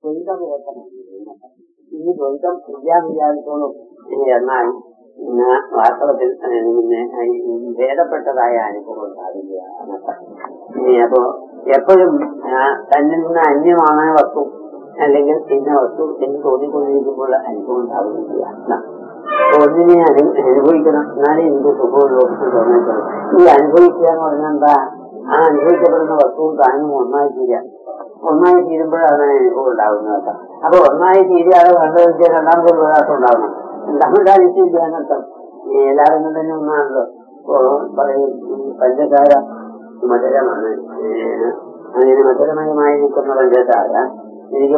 ദ്വൈതബോധമാണ്. ഈ ദ്വൈതം ഇല്ലാന്ന് വിചാരിച്ചോളും. എന്നാൽ വാസ്തവത്തിൽ ഭേദപ്പെട്ടതായ അനുഭവം ഉണ്ടാവില്ല. അപ്പോ എപ്പോഴും തന്നിൽ നിന്ന് അന്യമാണ് വസ്തു, അല്ലെങ്കിൽ ഇന്ന വസ്തു എന്ന് തോന്നിക്കൊണ്ടിരിക്കുമ്പോൾ അനുഭവം ഉണ്ടാവുന്നില്ല. ഒന്നിനെ അനുഭവിക്കണം, എന്നാലേ എനിക്ക് സുഖമുള്ളൂ തോന്നിയിട്ടുള്ളൂ. ഈ അനുഭവിക്കുക എന്ന് പറഞ്ഞാൽ എന്താ? ആ അനുഭവിക്കപ്പെടുന്ന വസ്തുവും താനും ഒന്നായി തീരാൻ, ഒന്നായി തീരുമ്പോഴാണ് അനുഭവം ഉണ്ടാകുന്നത്. അപ്പൊ ഒന്നായി തീരാതെ കണ്ടുവെച്ചാൽ രണ്ടാമത്തെ പ്രകാശം ഉണ്ടാവണം. തമിഴ്നാടില്ല എന്നർത്ഥം. എല്ലാവരും തന്നെ ഒന്നാണല്ലോ. പറയും പഞ്ചസാര മധുരമാണ്, അങ്ങനെ മധുരമയമായി നിൽക്കുന്ന പഞ്ചസാര എനിക്ക്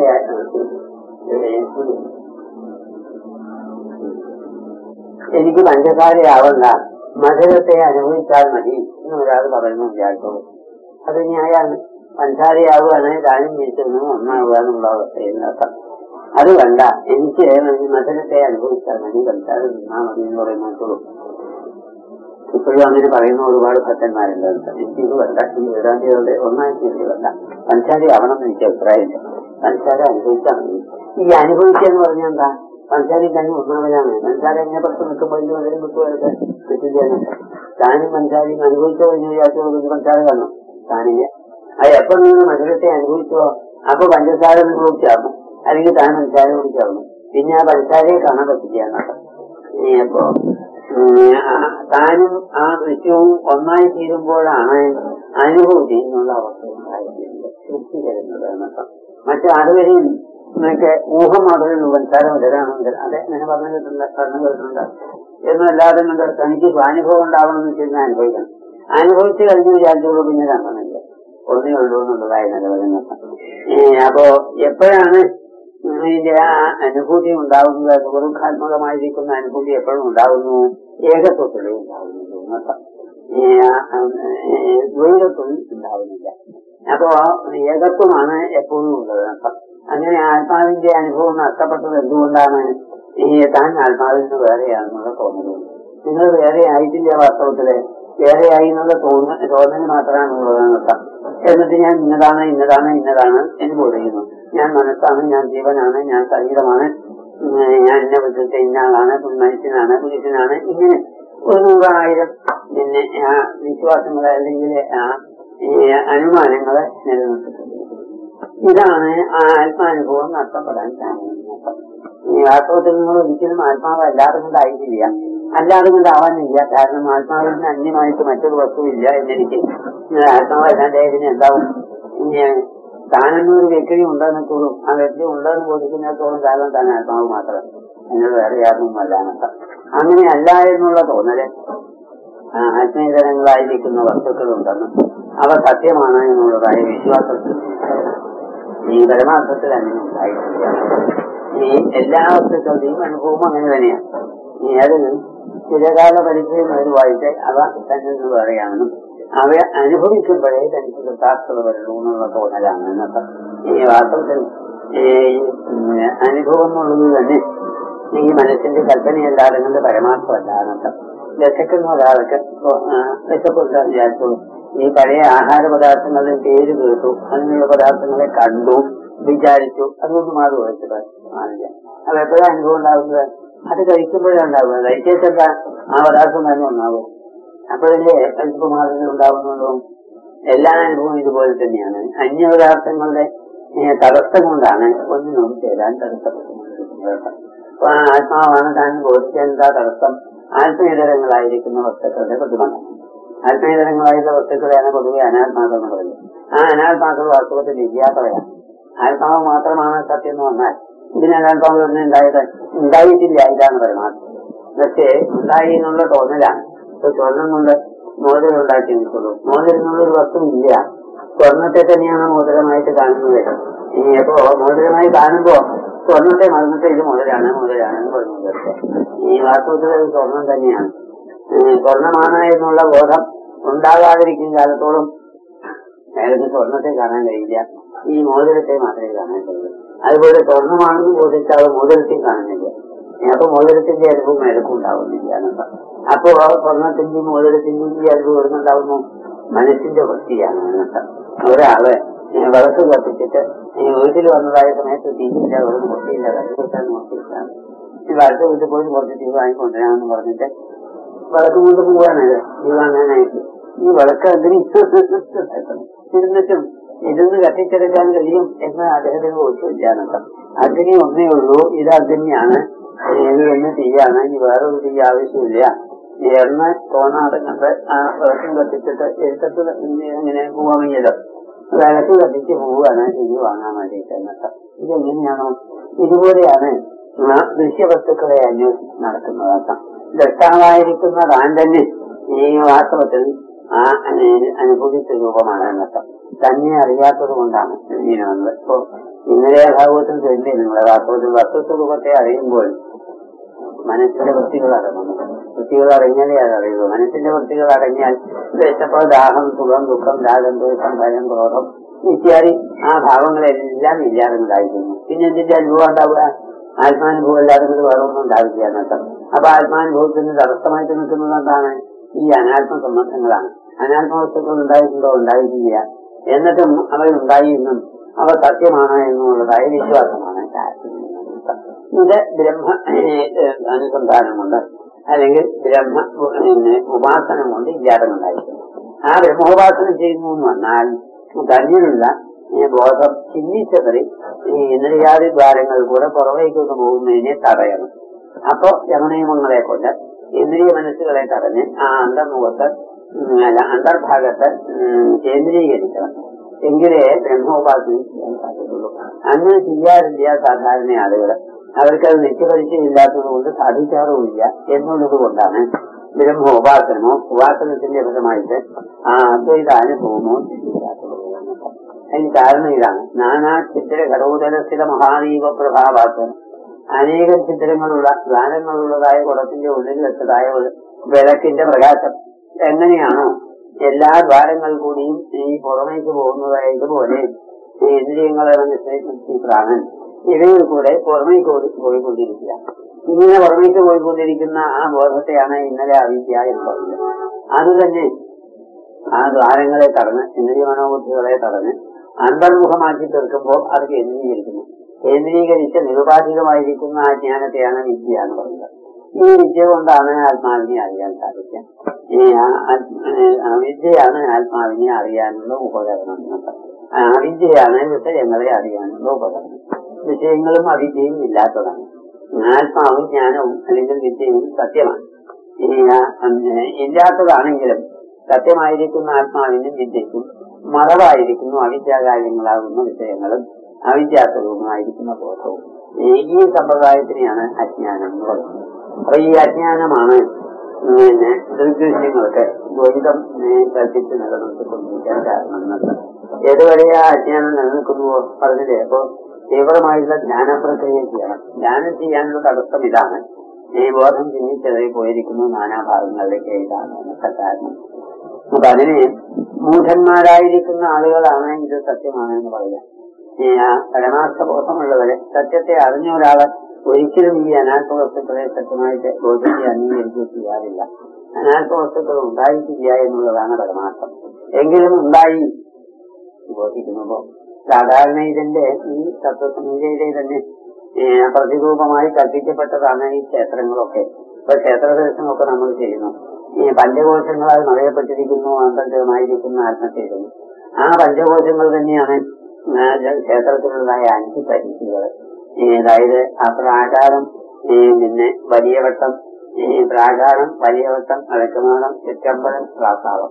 എനിക്ക് പഞ്ചസാരയാവണ്ട, മധുരത്തെ അനുഭവിച്ചാൽ മതി എന്ന് ഒരാൾ പറയുന്നു വിചാരിച്ചോളൂ. അത് ന്യായാണ്. പഞ്ചസാരയാവുകയാണെങ്കിൽ താനും ജീവിച്ചൊന്നും ഒന്നാവുക എന്നുള്ള അവസ്ഥയില്ലാത്ത. അത് വേണ്ട, എനിക്ക് മധുരത്തെ അനുഭവിച്ചാൽ മതി, പഞ്ചസാര തിന്നാ മതി എന്ന് പറയുമ്പോഴത്തോളൂ. ഇപ്പോഴും അങ്ങനെ പറയുന്ന ഒരുപാട് ഭക്തന്മാരുണ്ട്. എനിക്കിത് വേണ്ട, ഈ വേദാന്തികളുടെ ഒന്നായിട്ട് വേണ്ട, പഞ്ചസാര ആവണം എന്ന് എനിക്ക് അഭിപ്രായമില്ല. പഞ്ചസാര അനുഭവിച്ചാൽ മതി. ഈ അനുഭവിക്കുക എന്ന് പറഞ്ഞാൽ എന്താ? പഞ്ചസാരയും തന്നെ ഒന്നാമതാണ്. പഞ്ചസാര എങ്ങനെ പുറത്ത് നിൽക്കുമ്പോൾ വരും കുത്തുവരട്ടെ തെറ്റിദ്ധാരണ. താനും പഞ്ചസാരയും അനുഭവിച്ചു കഴിഞ്ഞ വിചാരിച്ചു പഞ്ചസാര കാണും താനില്ല. അത് എപ്പോ നിങ്ങൾ മധുരത്തെ അനുഭവിച്ചോ അപ്പൊ പഞ്ചസാര നിങ്ങൾ കുടിച്ചാകും, അല്ലെങ്കിൽ താൻ പഞ്ചസാര കുടിച്ചാകും. പിന്നെ ആ പഞ്ചസാരയെ കാണാൻ പറ്റില്ല എന്നർത്ഥം. അപ്പോ താനും ആ ദൃശ്യവും ഒന്നായി തീരുമ്പോഴാണ് അനുഭൂതി എന്നുള്ള അവസ്ഥ ഉണ്ടായിരുന്നത്, തൃപ്തി തരുന്നത് എന്നർത്ഥം. മറ്റാരുവരെയും നിങ്ങൾക്ക് ഊഹം മാത്രമേ ഉള്ളൂ പഞ്ചസാര മധുരാണെങ്കിൽ അതെ അങ്ങനെ പറഞ്ഞു കേട്ടിട്ടുണ്ട് എന്നല്ലാതെ തനിക്ക് സ്വാനുഭവം ഉണ്ടാവണമെന്ന് വെച്ചിരുന്ന അനുഭവിക്കണം. അനുഭവിച്ച് കഴിഞ്ഞ് വിചാരിച്ചോളൂ പിന്നെ കാണണമെന്നില്ല, ഒന്നേ ഉള്ളൂ എന്നുള്ളതായി നിലവിലെന്നർത്ഥം. അപ്പോ എപ്പോഴാണ് ഇതിന്റെ ആ അനുഭൂതി ഉണ്ടാവുന്നത്? സുഖദുഃഖാത്മകമായിരിക്കുന്ന അനുഭൂതി എപ്പോഴും ഉണ്ടാവുന്നു? ഏകത്വത്തിലേ ഉണ്ടാവുന്നുള്ളൂ എന്നർത്ഥം. ദ്വൈതത്തിൽ ഉണ്ടാവുന്നില്ല. അപ്പോ ഏകത്വമാണ് എപ്പോഴും ഉള്ളത് എന്നർത്ഥം. അങ്ങനെ ആത്മാവിന്റെ അനുഭവം നഷ്ടപ്പെട്ടത് എന്തുകൊണ്ടാണ്? താൻ ആത്മാവിൽ നിന്ന് വേറെയാണെന്നുള്ള തോന്നലുണ്ട്. നിങ്ങൾ വേറെ ആയിട്ടില്ല, വാസ്തവത്തില് വേറെയായി എന്നുള്ള തോന്നൽ മാത്രമാണ് ഉള്ളതെന്നർത്ഥം. എന്നിട്ട് ഞാൻ ഇന്നതാണ് ഇന്നതാണ് ഇന്നതാണ് എന്ന് പറയുന്നു. ഞാൻ മനസ്സാണ്, ഞാൻ ജീവനാണ്, ഞാൻ ശരീരമാണ്, ഞാൻ ഇന്ന വിധത്തെ ഇന്ന ആളാണ്, മനുഷ്യനാണ്, പുരുഷനാണ്, ഇങ്ങനെ 100,000 പിന്നെ ആ വിശ്വാസങ്ങളെ അല്ലെങ്കിൽ ആ അനുമാനങ്ങളെ നിലനിർത്തിട്ടുണ്ട്. ഇതാണ് ആ ആത്മാനുഭവം നഷ്ടപ്പെടാൻ കാരണം. വാസ്തവത്തിൽ നിങ്ങൾ ഒരിക്കലും ആത്മാവ് അല്ലാതെ കൊണ്ടായിട്ടില്ല, അല്ലാതെ കൊണ്ടാവാനില്ല. കാരണം ആത്മാവിൽ നിന്ന് അന്യമായിട്ട് മറ്റൊരു വസ്തുവില്ല എന്നെനിക്ക്. ആത്മാവ് അല്ലാണ്ട് ഇതിന് എന്താവും? താനെന്നൊരു വ്യക്തി ഉണ്ടെന്നത്തോളും ആ വ്യക്തി ഉണ്ടെന്ന് ബോധിക്കുന്നിടത്തോളം കാലം താൻ ആത്മാവ് മാത്രം, എന്നോട് വേറെ യാതൊന്നും അല്ല എന്നർത്ഥം. അങ്ങനെ അല്ല എന്നുള്ള തോന്നല് ആത്മീയതരങ്ങളായിരിക്കുന്ന വസ്തുക്കളുണ്ടെന്ന് അവ സത്യമാണ് എന്നുള്ളതായ വിശ്വാസത്തിൽ ഈ പരമാർത്ഥത്തിൽ അങ്ങനെ ഉണ്ടായിട്ടില്ല. ഈ എല്ലാ വസ്തുക്കളുടെയും അനുഭവം അങ്ങനെ തന്നെയാണ്. അതിന് ചിലകാല പരിചയം വരുവായിട്ട് അവ തന്നെ വേറെയാണെന്നും അവയെ അനുഭവിക്കുമ്പോഴേ തനിക്ക് കൃതാർത്ഥത വരുള്ളൂ എന്നുള്ള തോന്നലാണ് എന്നൊക്കെ. ഈ വാസ്തവത്തിൽ അനുഭവം എന്നുള്ളത് തന്നെ ഈ മനസ്സിന്റെ കൽപ്പനയല്ലാതെ കൊണ്ട് പരമാർത്ഥമല്ല എന്നൊക്കെ. വിശക്കുന്ന ഒരാൾക്ക് വിശപ്പുണ്ടാന്ന് വിചാരിച്ചോളൂ. ഈ പഴയ ആഹാര പദാർത്ഥങ്ങളുടെ പേര് കേട്ടു, അങ്ങനെയുള്ള പദാർത്ഥങ്ങളെ കണ്ടു, വിചാരിച്ചു, അതൊന്നും മാറി വെച്ചത് ആണില്ല. അത് എപ്പോഴാണ് അനുഭവം ഉണ്ടാകുന്നത്? അത് കഴിക്കുമ്പോഴേ ഉണ്ടാകുന്നത്. കഴിച്ചേക്കെന്താ ആ പദാർത്ഥം തന്നെ ഉണ്ടാകും. അപ്പോഴല്ലേ വിശപ്പുമാറുകൾ ഉണ്ടാകുന്നുള്ളൂ. എല്ലാ അനുഭവവും ഇതുപോലെ തന്നെയാണ്. അന്യപദാർത്ഥങ്ങളുടെ തടസ്സം കൊണ്ടാണ് ഒന്നിനും ചേരാൻ തടസ്സപ്പെട്ടുകൊണ്ടിരിക്കുന്നത്. അപ്പൊ ആത്മാവാണ് താൻ ബോധിക്കാൻ എന്താ തടസ്സം? ആത്മീയതരങ്ങളായിരിക്കുന്ന വസ്തുക്കളുടെ പ്രതിബന്ധം. ആത്മീയതരങ്ങളായിട്ടുള്ള വസ്തുക്കളെയാണ് പൊതുവെ അനാത്മാക്കൾ എന്ന് പറയുന്നത്. ആ അനാത്മാക്കൾ വാസ്തവത്തിൽ ഇല്ലാത്തവയാണ്. ആത്മാവ് മാത്രമാണ് സത്യം എന്ന് വന്നാൽ ഇതിന് അനാത്മാവ് ഒന്നും ഉണ്ടായിട്ടില്ല, ഇതാണ് പരമാർത്ഥം. പക്ഷേ ഉണ്ടായി എന്നുള്ള തോന്നലാണ്. ഇപ്പൊ സ്വർണം കൊണ്ട് മോതിരം ഉണ്ടാക്കി നിൽക്കുള്ളൂ. മോതിരനുള്ളൊരു വസ്തു ഇല്ല. സ്വർണത്തെ തന്നെയാണ് മോതിരമായിട്ട് കാണുന്നത്. അപ്പോ മോതിരമായി കാണുമ്പോ സ്വർണത്തെ മറന്നിട്ട് ഇത് മോതിരാണ് മോതിരാണെന്ന് പറഞ്ഞു. ഈ വാസ്തവത്തിൽ അത് സ്വർണം തന്നെയാണ്. സ്വർണമാണ് എന്നുള്ള ബോധം ഉണ്ടാകാതിരിക്കുന്ന കാലത്തോളം അയാൾക്ക് സ്വർണത്തെ കാണാൻ കഴിയില്ല. ഈ മോതിരത്തെ മാത്രമേ കാണാൻ കഴിയൂ. അതുപോലെ സ്വർണമാണെന്ന് ബോധിച്ചാൽ മോതിരത്തെ കാണുന്നില്ല. അപ്പൊ മോതിരത്തിന്റെ അനുഭവം അയാൾക്കും ഉണ്ടാവുന്നില്ല എന്നല്ല. അപ്പോ സ്വർണത്തിന്റെയും മോതിരത്തിന്റെയും ഈ അനുഭവം വരുന്നുണ്ടാവുന്നു മനസ്സിന്റെ വൃത്തിയാണ് എന്നൊക്കെ. ഒരാള് വിളക്ക് കത്തിച്ചിട്ട് വീട്ടിൽ വന്നതായ സമയത്ത് തീയില്ല, ഒരു മുട്ടിയില്ല, കണ്ടുകൊടുക്കാൻ നോക്കിയിട്ടാണ് ഈ അടുത്ത വീട്ടിൽ പോയി കുറച്ച് തീ വാങ്ങിക്കൊണ്ടുവരാമെന്ന് പറഞ്ഞിട്ട് വിളക്ക് കൊണ്ട് പോവാണത് തീ വാങ്ങാനായിട്ട്. ഈ വിളക്ക് അഗ്നി ഇരുന്നിട്ടും ഇരുന്ന് കത്തിച്ചെടുക്കാൻ കഴിയും എന്ന് അദ്ദേഹത്തിന് ബോധ്യമില്ലാന്നർത്ഥം. അഗ്നി ഒന്നേ ഉള്ളൂ, ഇത് അഗ്നിയാണ്, ഇത് തന്നെ തീയാണ്, ഇനി വേറൊരു തീ ആവശ്യമില്ല എന്ന് തോന്നാതെ കണ്ട് ആ വിളക്കം കത്തിച്ചിട്ട് എഴുത്തത്ത് ഇങ്ങനെ പോവാൻ വയ്യല്ലോ, വിളക്ക് കത്തിച്ച് പോവുകയാണ് തീ വാങ്ങാൻ വേണ്ടിയിട്ട് എന്നർത്ഥം. ഇതെങ്ങനെയാണോ ഇതുപോലെയാണ് ദൃശ്യവസ്തുക്കളെ അന്വേഷിച്ച് നടക്കുന്നതർത്ഥം. ദൃഷ്ടാവായിരിക്കുന്ന താൻ തന്നെ ഈ വാസ്തവത്തിൽ ആ അനുഭൂതിച്ച രൂപമാണ് എന്നർത്ഥം. തന്നെ അറിയാത്തത് കൊണ്ടാണ് ഇങ്ങനെ വന്നത്. ഇപ്പോ ഇന്നലെ ഭാഗവത്തിൽ തന്നെ നിങ്ങളെ വാസ്തവത്തിൽ വസ്തുസ്വരൂപത്തെ അറിയുമ്പോൾ മനസ്സിന്റെ വൃത്തികൾ അടങ്ങുന്നു. വൃത്തികൾ അടങ്ങിയാലേ അതറിയുള്ളൂ. മനസ്സിന്റെ വൃത്തികൾ അടങ്ങിയാൽ വിശപ്പ്, ദാഹം, സുഖം, ദുഃഖം, രാഗം, ദ്വേഷം, ഭയം, ക്രോധം ഇത്യാദി ആ ഭാവങ്ങളെല്ലാം ഇല്ലാതെണ്ടായിരിക്കുന്നു. പിന്നെ എന്തിന്റെ അനുഭവം ഉണ്ടാവുക? ആത്മാനുഭവം അല്ലാതെ വേറെ ഒന്നും ഉണ്ടാവില്ല എന്നർത്ഥം. അപ്പൊ ആത്മാനുഭവത്തിന് തടസ്സമായിട്ട് നിൽക്കുന്നത് എന്താണ്? ഈ അനാത്മ സംബന്ധങ്ങളാണ്. അനാത്മ വസ്തുക്കൾ ഉണ്ടായിട്ടുണ്ടോ? ഉണ്ടായിട്ടില്ല. എന്നിട്ടും അവരുണ്ടായി എന്നും അവ സത്യമാണ് എന്നുള്ളതായ വിശ്വാസമാണ്. ഇത് ബ്രഹ്മ അനുസന്ധാനം കൊണ്ട് അല്ലെങ്കിൽ ബ്രഹ്മ ഉപാസനം കൊണ്ട് ഇല്ലാതെണ്ടായിരിക്കുന്നു. ആ ബ്രഹ്മോപാസനം ചെയ്യുന്നു എന്ന് വന്നാൽ തന്നിലുള്ള ബോധം ചിന്തിച്ചതറി ഇന്ദ്രിയാദി ദ്വാരങ്ങൾ കൂടെ പുറമേക്കൊന്ന് പോകുന്നതിനെ തടയണം. അപ്പോ യമനിയമങ്ങളെ കൊണ്ട് ഇന്ദ്രിയ മനസ്സുകളെ തടഞ്ഞ് ആ അന്തർമുഖത്ത് അന്തർഭാഗത്ത് കേന്ദ്രീകരിക്കണം. എങ്കിലേ ബ്രഹ്മോപാസന ചെയ്യാൻ സാധിക്കുള്ളൂ. അങ്ങനെ ചെയ്യാറില്ല സാധാരണ ആളുകൾ. അവർക്കത് നിത്യപരിചയമില്ലാത്തത് കൊണ്ട് സാധിക്കാറുമില്ല എന്നുള്ളത് കൊണ്ടാണ് ബ്രഹ്മോപാസനമോ ഉപാസനത്തിന്റെ ഫലമായിട്ട് ആ അദ്വൈതാനുഭവമോ ചെയ്യാത്തത്. അതിന് കാരണം ഇതാണ്. നാനാ ചിത്ര ഘടോദരസ്ഥിത മഹാദീപ പ്രഭാവാസനം. അനേകം ചിത്രങ്ങളുള്ള ദ്വാരങ്ങളുള്ളതായ കുടത്തിന്റെ ഉള്ളിൽ വെച്ചതായ ഒരു വിളക്കിന്റെ പ്രകാശം എങ്ങനെയാണോ എല്ലാ ദ്വാരങ്ങൾ കൂടിയും ഈ പുറമേക്ക് പോകുന്നതായതുപോലെ ഈ ഇന്ദ്രിയങ്ങളെ മനസ്സിലേക്ക് പ്രാണൻ ഇവയിൽ കൂടെ പുറമേക്ക് പോയിക്കൊണ്ടിരിക്കുക. ഇങ്ങനെ പുറമേക്ക് പോയിക്കൊണ്ടിരിക്കുന്ന ആ ബോധത്തെയാണ് ഇന്നലെ അവിദ്യ എന്ന് പറയുന്നത്. അതുതന്നെ ആ ദ്വാരങ്ങളെ തടഞ്ഞ് ഇന്ദ്രിയ മനോബുദ്ധികളെ തടഞ്ഞ് അന്തർമുഖമാക്കി തീർക്കുമ്പോൾ അത് കേന്ദ്രീകരിക്കുന്നു. കേന്ദ്രീകരിച്ച് നിരുപാധികമായിരിക്കുന്ന ആ ജ്ഞാനത്തെയാണ് വിദ്യ എന്ന് പറയുന്നത്. ഈ വിദ്യ കൊണ്ടാണ് ആത്മാവിനെ അറിയാൻ സാധിക്കുക. വിദ്യയാണ് ആത്മാവിനെ അറിയാനുള്ള ഉപകരണം. അവിദ്യയാണ് വിഷയങ്ങളെ അറിയാനുള്ള ഉപകരണം. വിഷയങ്ങളും അവിദ്യയും ഇല്ലാത്തതാണ്. ആത്മാവും ജ്ഞാനവും അല്ലെങ്കിൽ വിദ്യയും സത്യമാണ്. ഇല്ലാത്തതാണെങ്കിലും സത്യമായിരിക്കുന്ന ആത്മാവിനും വിദ്യയ്ക്കും മറവായിരിക്കുന്നു അവിദ്യാകാര്യങ്ങളാകുന്ന വിഷയങ്ങളും അവിദ്യാസ്വരൂപമായിരിക്കുന്ന ബോധവും. ഈ സമ്പ്രദായത്തിനെയാണ് അജ്ഞാനം എന്ന് പറയുന്നത്. അപ്പൊ ഈ അജ്ഞാനമാണ് ദൃഗ്ദൃശ്യങ്ങൾക്ക് ദ്വൈതം കൽപ്പിച്ച് നിലനിർത്തിക്കൊണ്ടിരിക്കാൻ കാരണം എന്നത്. ഏതുവരെയാ അജ്ഞാനം നിലനിൽക്കുന്നുവോ പറഞ്ഞില്ലേ. അപ്പോ തീവ്രമായിട്ടുള്ള ധ്യാന പ്രക്രിയ ചെയ്യണം. ധ്യാനം ചെയ്യാനുള്ള തടസ്സം ഇതാണ്. ഈ ബോധം ചിന്തിച്ചതായി പോയിരിക്കുന്നു നാനാഭാഗങ്ങളിലേക്ക് ഇതാണ് കാരണം. അപ്പൊ അതിന് മൂഢന്മാരായിരിക്കുന്ന ആളുകളാണ് ഇത് സത്യമാണെന്ന് പറയാം. പരമാർത്ഥ ബോധമുള്ളവരെ സത്യത്തെ അറിഞ്ഞ ഒരാള് ഒരിക്കലും ഈ അനാത്മ വസ്തുക്കളെ സത്യമായിട്ട് ബോധത്തെ അംഗീകരിക്കുകയും ചെയ്യാറില്ല. അനാത്മ വസ്തുക്കൾ ഉണ്ടായിട്ടില്ല എന്നുള്ളതാണ് പരമാർത്ഥം. എങ്കിലും ഉണ്ടായി ബോധിക്കുന്നുമ്പോ സാധാരണ ഇതിന്റെ ഈ തത്വസംഹിതയിലെ തന്നെ പ്രതിരൂപമായി കൽപ്പിക്കപ്പെട്ടതാണ് ഈ ക്ഷേത്രങ്ങളൊക്കെ. ഇപ്പൊ ക്ഷേത്ര ദർശനമൊക്കെ നമ്മൾ ചെയ്യുന്നു. ഈ പഞ്ചകോശങ്ങളാൽ മറയപ്പെട്ടിരിക്കുന്നു അന്തർഗതമായിരിക്കുന്ന ആത്മചൈതന്യം. ആ പഞ്ചകോശങ്ങൾ തന്നെയാണ് ക്ഷേത്രത്തിലുള്ളതായ 5 പരിധികൾ. അതായത് ആ പ്രാകാരം, പിന്നെ വലിയ വട്ടം, പ്രാകാരം, വലിയ വട്ടം, അടക്കമാടം, ചുറ്റമ്പലം, പ്രാസാദം,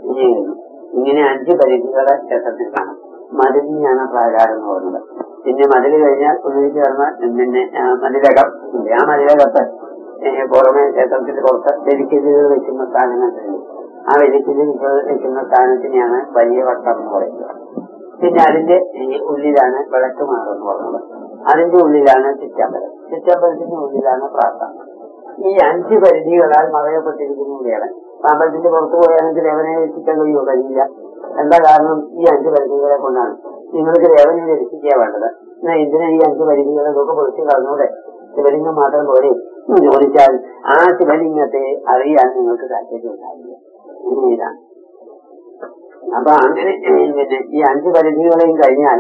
ഇങ്ങനെ 5 പരിധികളെ ക്ഷേത്രത്തിൽ കാണാം. മതിലിനെയാണ് പ്രാകാരം എന്ന് പറയുന്നത്. പിന്നെ മതിൽ കഴിഞ്ഞാൽ ഉള്ളിലേക്ക് ചേർന്നാൽ പിന്നെ മതിലകം. ആ മതിലകത്ത് പുറമെ ക്ഷേത്രത്തിന്റെ പുറത്ത് വെലിക്കല്ലുകൾ വെക്കുന്ന സ്ഥാനങ്ങളുണ്ട്. ആ വെലിക്കല്ലുകൾ വെക്കുന്ന സ്ഥാനത്തിനെയാണ് വലിയ വട്ടം എന്ന് പറയുന്നത്. പിന്നെ അതിന്റെ ഉള്ളിലാണ് വിളക്ക് മാറെന്ന് പറയുന്നത്. അതിന്റെ ഉള്ളിലാണ് ചുറ്റമ്പലം. ചുറ്റമ്പലത്തിന്റെ ഉള്ളിലാണ് പ്രാർത്ഥന. ഈ 5 പരിധികളാൽ മറയപ്പെട്ടിരിക്കുന്നവരെയാണ്. അമ്പലത്തിന്റെ പുറത്തു പോയാണെങ്കിൽ ദേവനെ രക്ഷിക്കാൻ കഴിയില്ല. എന്താ കാരണം? ഈ 5 പരിധികളെ കൊണ്ടാണ്. നിങ്ങൾക്ക് ദേവനെ രക്ഷിക്കാൻ വേണ്ടത്. എന്നാൽ ഇതിനെ ഈ 5 പരിധികളെ ഒക്കെ പൊളിച്ച് കളഞ്ഞൂടെ? ശിവലിംഗം മാത്രം പോലെ ചോദിച്ചാൽ ആ ശിവലിംഗത്തെ അറിയാൻ നിങ്ങൾക്ക് താല്പര്യം ഉണ്ടാവില്ല. ഇതാണ്. അപ്പൊ അങ്ങനെ പിന്നെ ഈ 5 പരിധികളെയും കഴിഞ്ഞാൽ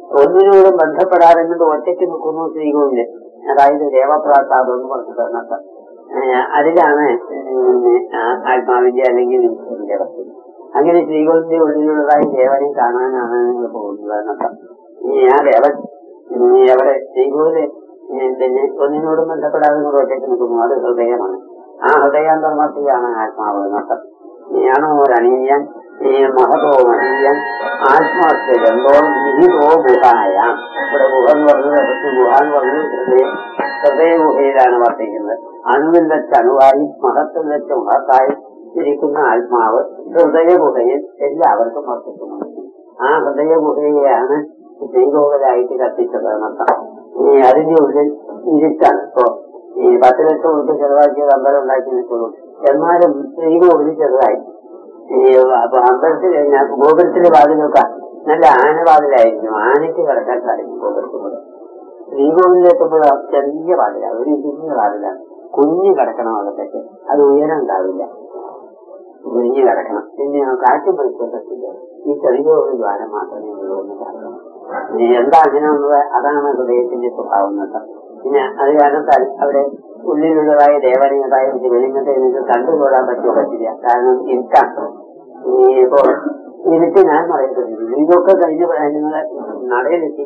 ഒന്നിനോടും ബന്ധപ്പെടാതെ കൊണ്ട് ഒറ്റയ്ക്ക് നിൽക്കുന്നു ശ്രീകോവില്. അതായത് ദേവപ്രാസാദം എന്ന് പറഞ്ഞത് എന്നർത്ഥം. അതിലാണ് ആത്മാവിന്റെ അല്ലെങ്കിൽ ഈശ്വരന്റെ വസ്തു. അങ്ങനെ ശ്രീകോവിലിന്റെ ഉള്ളിലുള്ളതായി ദേവനെ കാണാനാണ് നിങ്ങൾ പോകുന്നത് എന്നർത്ഥം. ആ ദേവൻ അവിടെ ശ്രീകോവില് പിന്നെ ഒന്നിനോടും ബന്ധപ്പെടാതെ കൊണ്ട് ഒറ്റയ്ക്ക് നിൽക്കുന്നു. അത് ഹൃദയമാണ്. ആ ഹൃദയാന്തർമത്തിലാണ് ആത്മാവ് എന്നർത്ഥം. ജ്ഞാനോരണീയൻ മഹതോ മഹീയൻ ആത്മാർത്ഥ ഗന്ധോ വിഹിതോ ഗുഹായ. ഇവിടെ ഗുഹ എന്ന് പറഞ്ഞത് ഗുഹ എന്ന് പറഞ്ഞത് ഹൃദയ ഗുഹയിലാണ് വർത്തിക്കുന്നത്. അണുവിൽ വെച്ച അണുവായി മഹത്തിൽ വെച്ച മഹത്തായി ഇരിക്കുന്ന ആത്മാവ് ഹൃദയ ഗുഹയിൽ എല്ലാവർക്കും വർത്തിക്കുന്നു. ആ ഹൃദയ ഗുഹയെയാണ് ശ്രീകോവിലായിട്ട് കത്തിച്ചത് എന്നർത്ഥം. അതിന്റെ ഉള്ളിൽ ഇരുട്ടാണ്. ഇപ്പോ 10 ലക്ഷം രൂപ ചെലവാക്കിയത് അമ്പലം ഉണ്ടാക്കി നിൽക്കുള്ളൂ. എന്നാലും ശ്രീകോവിൽ ചെറുതായി. അപ്പൊ അമ്പലത്തിൽ കഴിഞ്ഞാൽ ഗോപുരത്തിന്റെ വാതിലൊക്കെ നല്ല ആനവാതിലായിരിക്കും. ആനയ്ക്ക് കിടക്കാൻ സാധിക്കും ഗോപുരത്തിലൂടെ. ശ്രീകോവിലെത്തുമ്പോൾ ചെറിയ വാതിലാണ്, ഒരു കുഞ്ഞു വാതിലാണ്. കുഞ്ഞു കിടക്കണം അകത്തേക്ക്. അത് ഉയരം ഉണ്ടാവില്ല, കുഞ്ഞു കിടക്കണം. പിന്നെ കാറ്റും പരിശോധനത്തില്ല. ഈ ചെറിയ ഒരു ദ്വാരം മാത്രമേ ഉള്ളൂ എന്ന് കാരണം. എന്താ അങ്ങനെയുള്ളത്? അതാണ് ഹൃദയത്തിന്റെ സ്വഭാവം എന്നൊക്കെ. പിന്നെ അത് കാരണത്താൽ അവിടെ ഉള്ളിലുള്ളതായ ദേവനീയതായ ശിവലിംഗത്തെ നിങ്ങൾക്ക് കണ്ടുകൊള്ളാൻ പറ്റില്ല. കാരണം ഇരുട്ടാണ്. ഇപ്പോ ഇരുട്ട് ഞാൻ പറയപ്പെടുന്നില്ല. ഇതൊക്കെ കഴിഞ്ഞ് നിങ്ങളെ നടയിലെത്തി